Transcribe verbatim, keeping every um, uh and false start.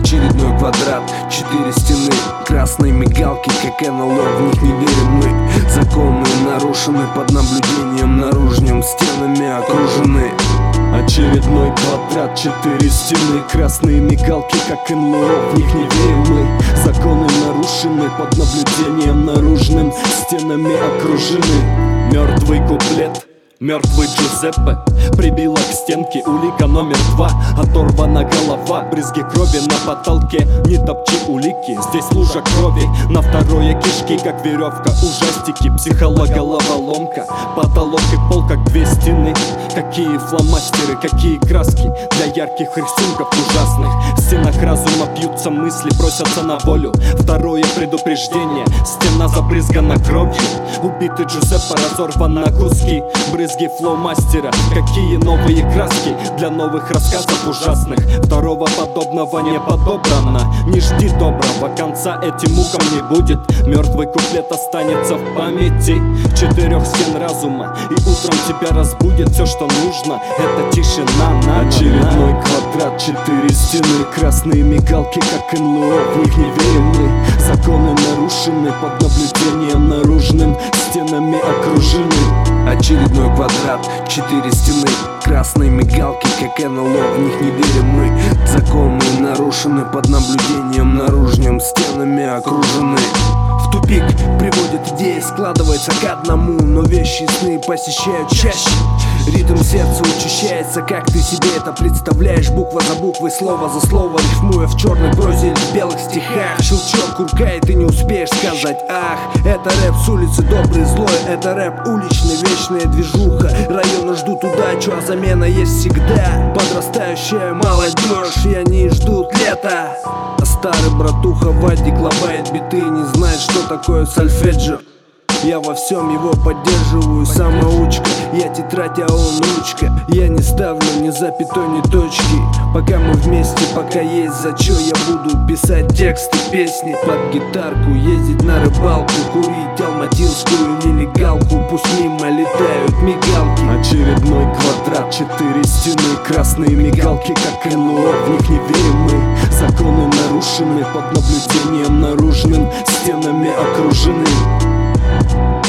Очередной квадрат, четыре стены, красные мигалки, как НЛО, в них не верим мы. Законы нарушены, под наблюдением наружным, стенами окружены. Очередной квадрат, четыре стены, красные мигалки, как НЛО, в них не верим мы. Законы нарушены, под наблюдением наружным, стенами окружены. Мертвый куплет, мертвый Джузеппе прибила к стенке улика номер два. Оторвана голова, брызги крови на потолке. Не топчи улики, здесь лужа крови. На второе кишки, как веревка, ужастики. Психологоловоломка, потолок и пол, как две стены. Какие фломастеры, какие краски для ярких рисунков ужасных. В стенах разума пьются мысли, просятся на волю. Второе предупреждение, стена забрызгана кровью. Убитый Джузеппе разорван на куски. Брызги флоумастера, какие новые краски для новых рассказов ужасных. Второго подобного не подобрано. Не жди доброго конца, этим мукам не будет. Мертвый куплет останется в памяти четырех стен разума, и утром тебя разбудит все, что нужно. Это тишина на очередной квадрат, четыре стены, красные мигалки, как НЛО, в них не верим мы. Законы нарушены, под наблюдением наружным, стенами окружены. Очередной квадрат, четыре стены, красные мигалки, как НЛО, в них не верим мы. Законы нарушены, под наблюдением наружным, стенами окружены. В тупик приводит идеи, складывается к одному, но вещи и сны посещают чаще. Ритм сердца учащается, как ты себе это представляешь. Буква за буквой, слово за слово, рифмуя в черной прозе или в белых стихах. Щелчок курка, и ты не успеешь сказать ах. Это рэп с улицы, добрый, злой. Это рэп уличный, вечная движуха. Районы ждут удачу, а замена есть всегда. Подрастающая молодежь, и они ждут лета. А старый братуха Вадик лобает биты, не знает, что такое сольфеджио. Я во всем его поддерживаю, самоучка. Я тетрадь, а он ручка. Я не ставлю ни запятой, ни точки. Пока мы вместе, пока есть за чё, я буду писать тексты, песни под гитарку, ездить на рыбалку, курить алматинскую нелегалку. Пусть мимо летают мигалки. Очередной квадрат, четыре стены, красные мигалки, как НЛО, в них не верим мы. Законы нарушены, под наблюдением наружным, стенами окружены.